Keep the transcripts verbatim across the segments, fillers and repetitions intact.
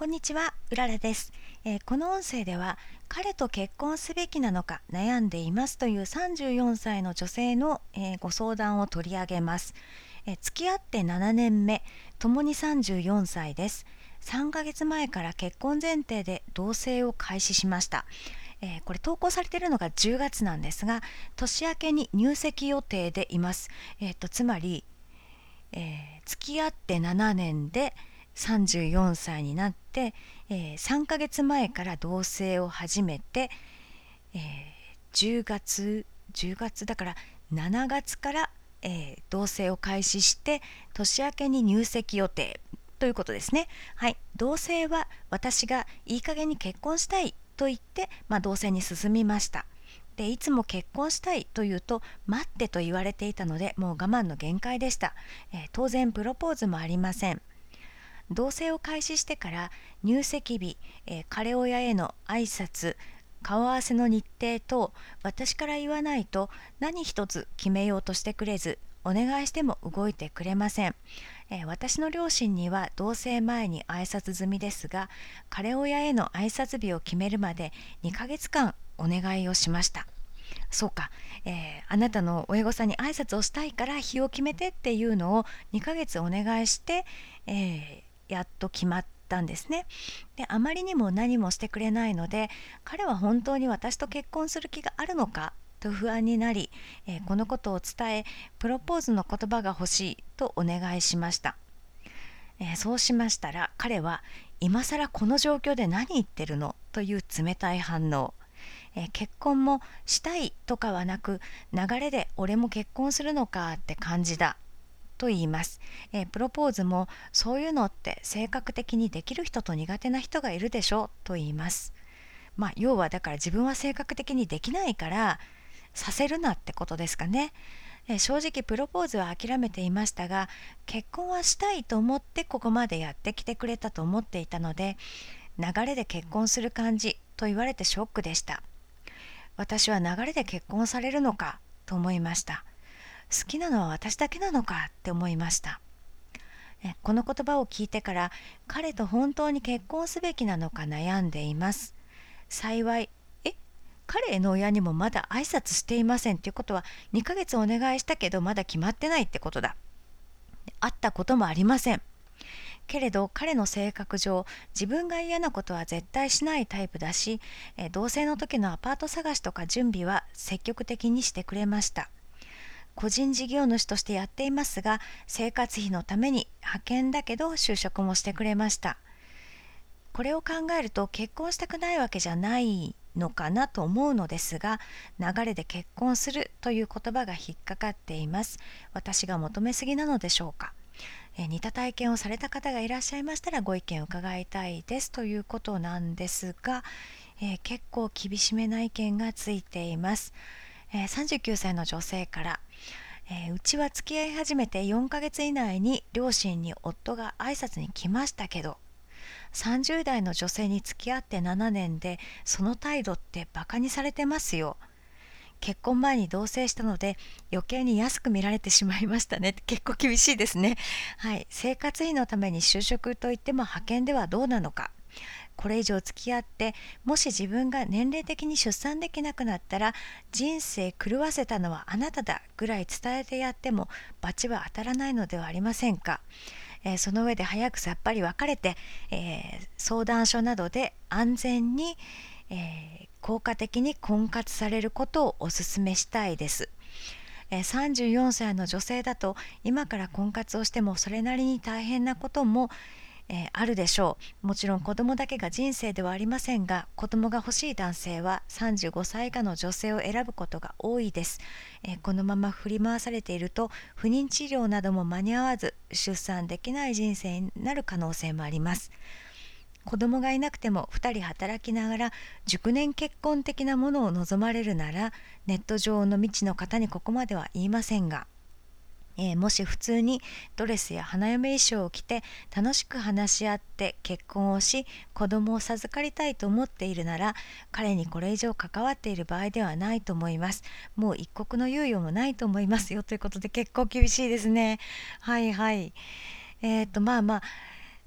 こんにちは、うららです、えーこの音声では彼と結婚すべきなのか悩んでいますというさんじゅうよんさいの女性の、えーご相談を取り上げます、えー付き合ってななねんめ、ともにさんじゅうよんさいです。さんかげつまえから結婚前提で同棲を開始しました。えーこれ投稿されているのがじゅうがつなんですが、年明けに入籍予定でいます。えーとつまりえー付き合ってななねんでさんじゅうよんさいになって、えーさんかげつまえから同棲を始めて、えーじゅうがつじゅうがつだからしちがつから、えー同棲を開始して年明けに入籍予定ということですね。はい、同棲は私がいい加減に結婚したいと言って、まあ、同棲に進みました。でいつも結婚したいというと待ってと言われていたので、もう我慢の限界でした。えー当然プロポーズもありません。同棲を開始してから入籍日、えー彼親への挨拶、顔合わせの日程等、私から言わないと何一つ決めようとしてくれず、お願いしても動いてくれません。えー私の両親には同棲前に挨拶済みですが、彼親への挨拶日を決めるまでにかげつかんお願いをしました。そうか、えーあなたの親御さんに挨拶をしたいから日を決めてっていうのをにかげつお願いして、えーやっと決まったんですね。であまりにも何もしてくれないので、彼は本当に私と結婚する気があるのかと不安になり、えーこのことを伝え、プロポーズの言葉が欲しいとお願いしました。えーそうしましたら彼は、今更この状況で何言ってるのという冷たい反応。えー結婚もしたいとかはなく、流れで俺も結婚するのかって感じだと言います。えープロポーズもそういうのって性格的にできる人と苦手な人がいるでしょと言います。まあ要はだから自分は性格的にできないからさせるなってことですかね。えー正直プロポーズは諦めていましたが、結婚はしたいと思ってここまでやってきてくれたと思っていたので、流れで結婚する感じと言われてショックでした。私は流れで結婚されるのかと思いました。好きなのは私だけなのかって思いました。えこの言葉を聞いてから彼と本当に結婚すべきなのか悩んでいます。幸い、え彼への親にもまだ挨拶していませんっていうことは、にかげつお願いしたけどまだ決まってないってことだ。会ったこともありません。けれど彼の性格上、自分が嫌なことは絶対しないタイプだし、え同棲の時のアパート探しとか準備は積極的にしてくれました。個人事業主としてやっていますが、生活費のために派遣だけど就職もしてくれました。これを考えると結婚したくないわけじゃないのかなと思うのですが、流れで結婚するという言葉が引っかかっています。私が求めすぎなのでしょうか。え似た体験をされた方がいらっしゃいましたらご意見を伺いたいですということなんですが、えー結構厳しめな意見がついています。えーさんじゅうきゅうさいの女性から、えーうちは付き合い始めてよんかげつ以内に両親に夫が挨拶に来ましたけど、さんじゅう代の女性に付き合ってななねんでその態度ってバカにされてますよ。結婚前に同棲したので余計に安く見られてしまいましたね。結構厳しいですね。はい、生活費のために就職といっても派遣ではどうなのか。これ以上付き合って、もし自分が年齢的に出産できなくなったら、人生狂わせたのはあなただぐらい伝えてやっても罰は当たらないのではありませんか。えーその上で早くさっぱり別れて、えー相談所などで安全に、えー効果的に婚活されることをお勧めしたいです。えーさんじゅうよんさいの女性だと今から婚活をしてもそれなりに大変なことも、えーあるでしょう。もちろん子供だけが人生ではありませんが、子供が欲しい男性はさんじゅうごさい以下の女性を選ぶことが多いです。えーこのまま振り回されていると不妊治療なども間に合わず出産できない人生になる可能性もあります。子供がいなくてもふたり働きながら熟年結婚的なものを望まれるなら、ネット上の未知の方にここまでは言いませんが、えーもし普通にドレスや花嫁衣装を着て楽しく話し合って結婚をし、子供を授かりたいと思っているなら、彼にこれ以上関わっている場合ではないと思います。もう一刻の猶予もないと思いますよということで、結構厳しいですね。はいはい。えっ、とまあまあ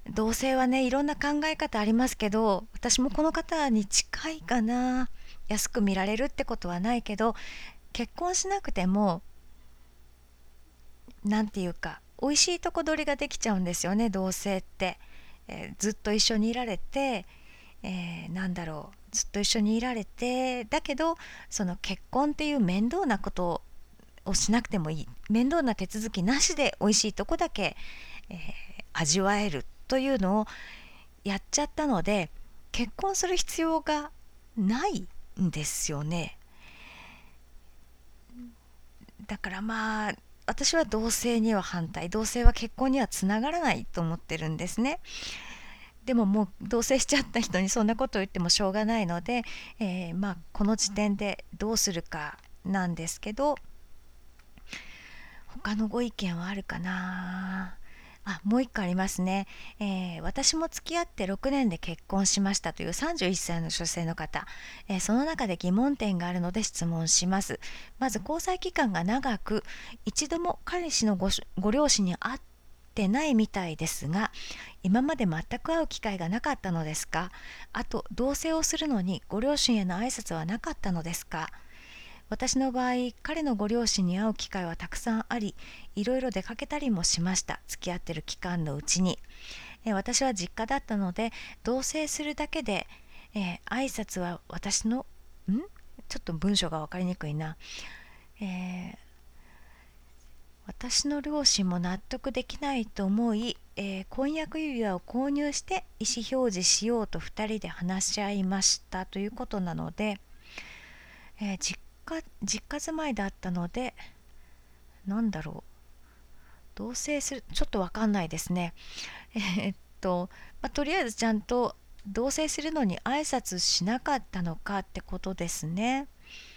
同性はねいろんな考え方ありますけど、私もこの方に近いかな。安く見られるってことはないけど、結婚しなくてもなんていうか美味しいとこ取りができちゃうんですよね、同性って。えーずっと一緒にいられて、えーなんだろう、ずっと一緒にいられて、だけどその結婚っていう面倒なことをしなくてもいい、面倒な手続きなしで美味しいとこだけ、えー味わえるというのをやっちゃったので、結婚する必要がないんですよね。だからまあ私は同性には反対、同性は結婚にはつながらないと思ってるんですね。でももう同棲しちゃった人にそんなことを言ってもしょうがないので、えーまあこの時点でどうするかなんですけど、他のご意見はあるかな。あ、もう一個ありますね。えー私も付き合ってろくねんで結婚しましたというさんじゅういっさいの女性の方、えーその中で疑問点があるので質問します。まず交際期間が長く、一度も彼氏のごしご両親に会ってないみたいですが、今まで全く会う機会がなかったのですか？あと同棲をするのにご両親への挨拶はなかったのですか？私の場合、彼のご両親に会う機会はたくさんあり、いろいろ出かけたりもしました。付き合ってる期間のうちに。え私は実家だったので、同棲するだけで、えー挨拶は私の、んちょっと文章が分かりにくいな。えー私の両親も納得できないと思い、えー婚約指輪を購入して意思表示しようとふたりで話し合いましたということなので、えー実家実家住まいだったので、なんだろう、同棲する、ちょっとわかんないですね。えーっと、まあ、とりあえずちゃんと同棲するのに挨拶しなかったのかってことですね。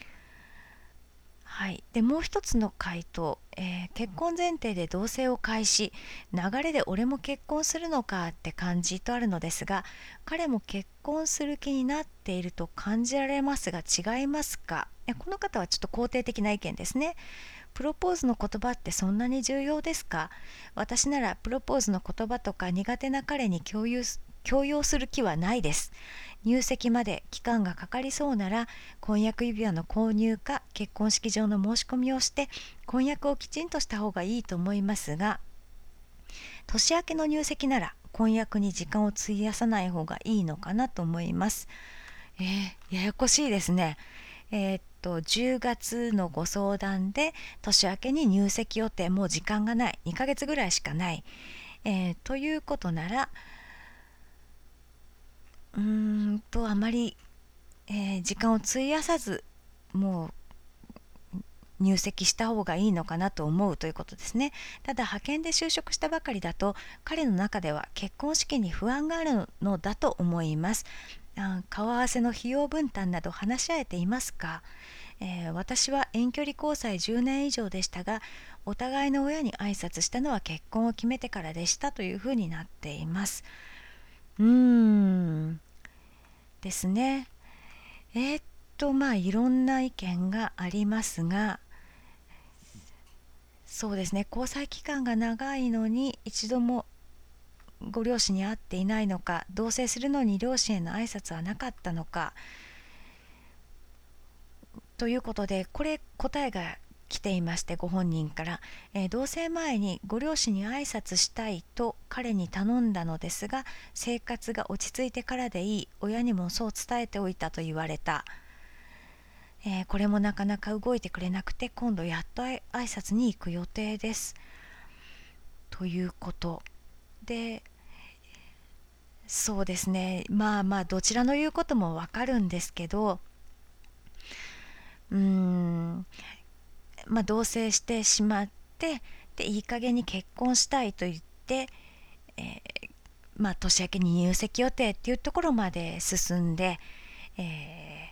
はい、でもう一つの回答、えー結婚前提で同棲を開始、流れで俺も結婚するのかって感じとあるのですが、彼も結婚する気になっていると感じられますが違いますか？いや、この方はちょっと肯定的な意見ですね。プロポーズの言葉ってそんなに重要ですか？私ならプロポーズの言葉とか苦手な彼に共有す強要する気はないです。入籍まで期間がかかりそうなら、婚約指輪の購入か結婚式場の申し込みをして婚約をきちんとした方がいいと思いますが、年明けの入籍なら婚約に時間を費やさない方がいいのかなと思います。えー、ややこしいですね。えーっとじゅうがつのご相談で年明けに入籍予定、もう時間がない、にかげつぐらいしかない、えーということなら、うーんとあまり、えー時間を費やさず、もう入籍した方がいいのかなと思うということですね。ただ派遣で就職したばかりだと、彼の中では結婚式に不安があるのだと思います。あ顔合わせの費用分担など話し合えていますか？えー私は遠距離交際じゅうねん以上でしたが、お互いの親に挨拶したのは結婚を決めてからでしたというふうになっています。うーんですね。えーっとまあいろんな意見がありますが、そうですね、交際期間が長いのに一度もご両親に会っていないのか、同棲するのに両親への挨拶はなかったのかということで、これ答えが来ていまして、ご本人から、えー同棲前にご両親に挨拶したいと彼に頼んだのですが、生活が落ち着いてからでいい、親にもそう伝えておいたと言われた、えーこれもなかなか動いてくれなくて、今度やっと挨拶に行く予定ですということで、そうですね、まあまあどちらの言うこともわかるんですけど、うーんまあ同棲してしまって、でいい加減に結婚したいと言って、えーまあ年明けに入籍予定っていうところまで進んで、え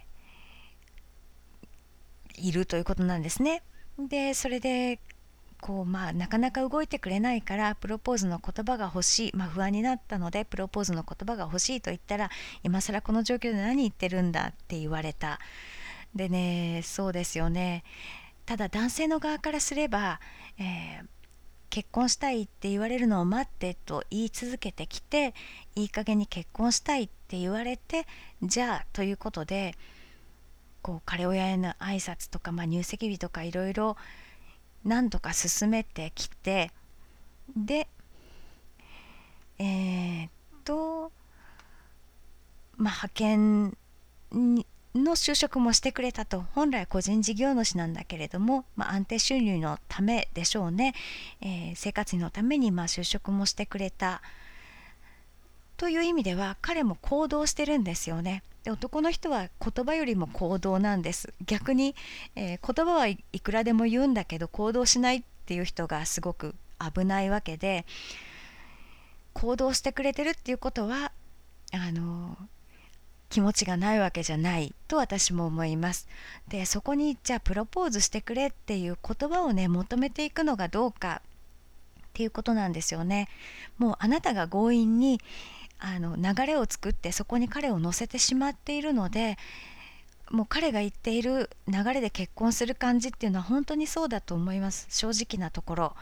ーいるということなんですね。でそれでこう、まあ、なかなか動いてくれないからプロポーズの言葉が欲しい、まあ、不安になったのでプロポーズの言葉が欲しいと言ったら、今更この状況で何言ってるんだって言われた。でね、そうですよね。ただ男性の側からすれば、えー結婚したいって言われるのを待ってと言い続けてきて、いい加減に結婚したいって言われて、じゃあということでこう彼親への挨拶とか、まあ、入籍日とかいろいろ何とか進めてきて、でえー、っとまあ派遣にの就職もしてくれたと。本来個人事業主なんだけれども、まあ、安定収入のためでしょうね、えー、生活費のためにまあ就職もしてくれたという意味では、彼も行動してるんですよね。で、男の人は言葉よりも行動なんです。逆に、えー、言葉はいくらでも言うんだけど行動しないっていう人がすごく危ないわけで、行動してくれてるっていうことはあの気持ちがないわけじゃないと私も思います。で、そこにじゃあプロポーズしてくれっていう言葉をね求めていくのがどうかっていうことなんですよね。もうあなたが強引にあの流れを作ってそこに彼を乗せてしまっているので、もう彼が言っている流れで結婚する感じっていうのは本当にそうだと思います。正直なところ、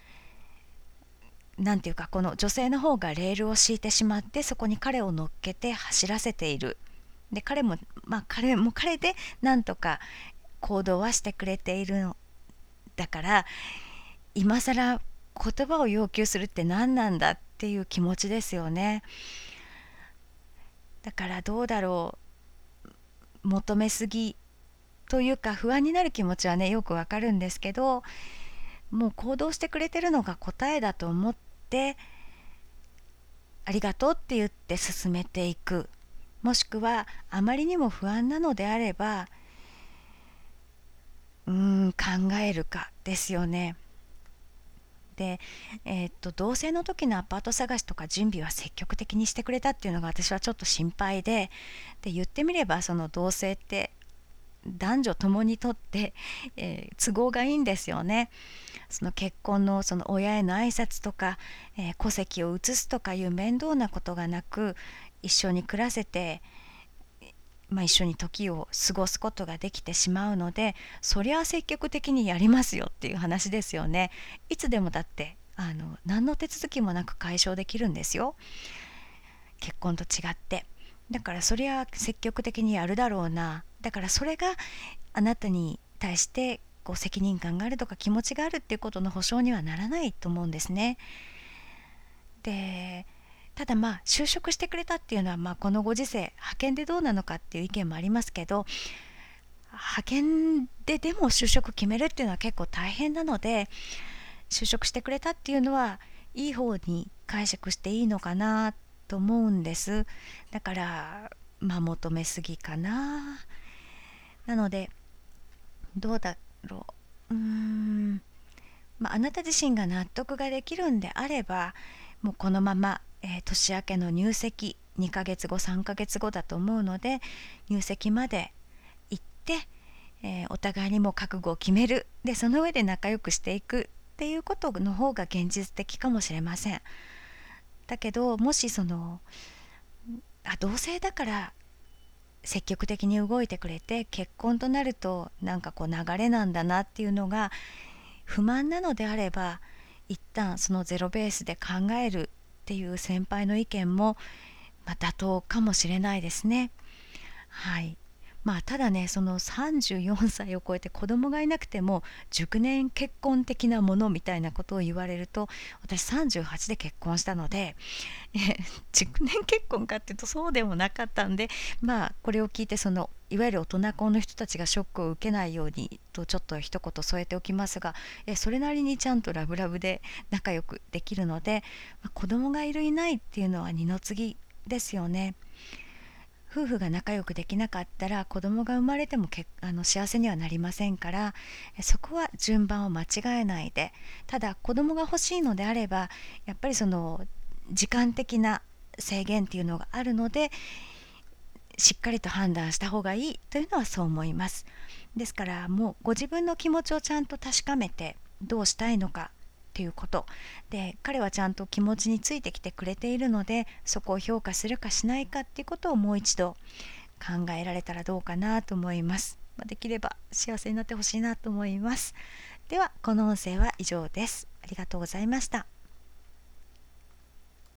なんていうか、この女性の方がレールを敷いてしまってそこに彼を乗っけて走らせている。で、彼もまあ彼も彼でなんとか行動はしてくれているのだから、今更言葉を要求するって何なんだっていう気持ちですよね。だからどうだろう、求めすぎというか不安になる気持ちはねよくわかるんですけど、もう行動してくれてるのが答えだと思ってありがとうって言って進めていく。もしくはあまりにも不安なのであればうーん考えるかですよね。で、えーっと同棲の時のアパート探しとか準備は積極的にしてくれたっていうのが私はちょっと心配で、で言ってみればその同棲って男女ともにとって、えー都合がいいんですよね。その結婚のその親への挨拶とか、えー戸籍を移すとかいう面倒なことがなく、一緒に暮らせて、まあ、一緒に時を過ごすことができてしまうので、そりゃ積極的にやりますよっていう話ですよね。いつでもだってあの何の手続きもなく解消できるんですよ、結婚と違って。だからそりゃ積極的にやるだろうな。だからそれがあなたに対してこう責任感があるとか気持ちがあるっていうことの保証にはならないと思うんですね。で、ただまあ就職してくれたっていうのは、まあこのご時世派遣でどうなのかっていう意見もありますけど、派遣ででも就職決めるっていうのは結構大変なので、就職してくれたっていうのはいい方に解釈していいのかなと思うんです。だからまあ求めすぎかな。なのでどうだろう、うーんまあ、あなた自身が納得ができるんであれば、もうこのまま、えー年明けの入籍にかげつごさんかげつごだと思うので、入籍まで行って、えーお互いにも覚悟を決める。でその上で仲良くしていくっていうことの方が現実的かもしれません。だけどもしそのあ同性だから積極的に動いてくれて、結婚となるとなんかこう流れなんだなっていうのが不満なのであれば、一旦そのゼロベースで考えるっていう先輩の意見も、まあ、妥当かもしれないですね。はい。まあただね、そのさんじゅうよんさいを超えて子供がいなくても熟年結婚的なものみたいなことを言われると、私さんじゅうはちで結婚したので、え熟年結婚かっていうとそうでもなかったんで、まあこれを聞いてそのいわゆる大人婚の人たちがショックを受けないようにとちょっと一言添えておきますが、えそれなりにちゃんとラブラブで仲良くできるので、まあ、子供がいるいないっていうのは二の次ですよね。夫婦が仲良くできなかったら子供が生まれてもけあの幸せにはなりませんから、そこは順番を間違えないで、ただ子供が欲しいのであればやっぱりその時間的な制限っていうのがあるので、しっかりと判断した方がいいというのはそう思います。ですからもうご自分の気持ちをちゃんと確かめてどうしたいのかっていうことで、彼はちゃんと気持ちについてきてくれているので、そこを評価するかしないかっていうことをもう一度考えられたらどうかなと思います。できれば幸せになってほしいなと思います。ではこの音声は以上です。 ありがとうございました。